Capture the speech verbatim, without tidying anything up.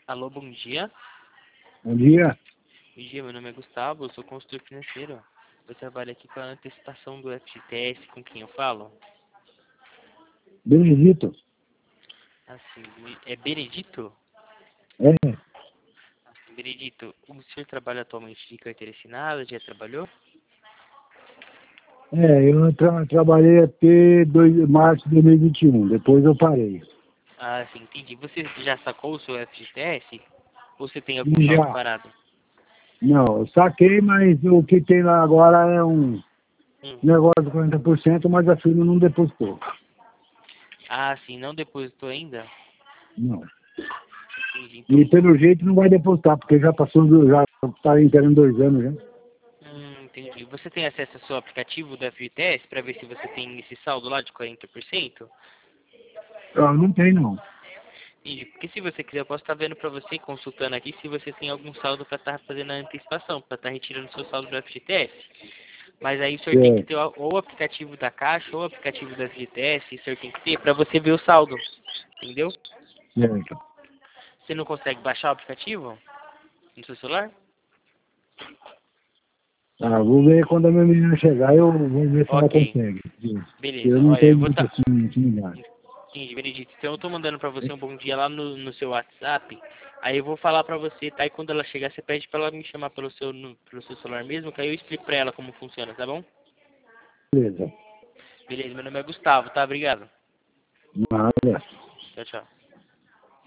Alô, bom dia. Bom dia. Bom dia, meu nome é Gustavo, eu sou consultor financeiro. Eu trabalho aqui com a antecipação do F G T S, com quem eu falo? Benedito. Assim, é Benedito? É, Benedito, o senhor trabalha atualmente de carteira assinada, já trabalhou? é eu tra trabalhei até dois, março de dois mil e vinte e um, depois eu parei. Ah, sim, entendi. Você já sacou o seu F G T S? Ou você tem algum E saldo já, parado? não, eu saquei, mas o que tem lá agora é um Hum. negócio de quarenta por cento, mas a firma não depositou. Ah, sim, não depositou ainda? Não. Entendi, E então... pelo jeito não vai depositar, porque já passou, do- já está inteirando dois anos já. Hum, entendi. Você tem acesso ao seu aplicativo do F G T S para ver se você tem esse saldo lá de quarenta por cento? Ah, não tem não. Entendi. Porque se você quiser, eu posso estar vendo para você, consultando aqui, se você tem algum saldo para estar fazendo a antecipação, para estar retirando seu saldo do F G T S. Mas aí o senhor tem que É, ter ou o aplicativo da Caixa ou o aplicativo do F G T S, o senhor tem que ter para você ver o saldo. Entendeu? certo. Você não consegue baixar o aplicativo no seu celular? Ah, vou ver quando a minha menina chegar, eu vou ver se ela Ok. consegue. Eu Beleza. não Olha, eu tenho vou muito estar... assim, intimidade. Entendi, Benedito. Então eu tô mandando pra você um bom dia lá no, no seu WhatsApp. Aí eu vou falar pra você, tá? E quando ela chegar, você pede pra ela me chamar pelo seu, no, pelo seu celular mesmo, que aí eu explico pra ela como funciona, tá bom? Beleza. Beleza, meu nome é Gustavo, tá? Obrigado. Nada. Tchau, tchau.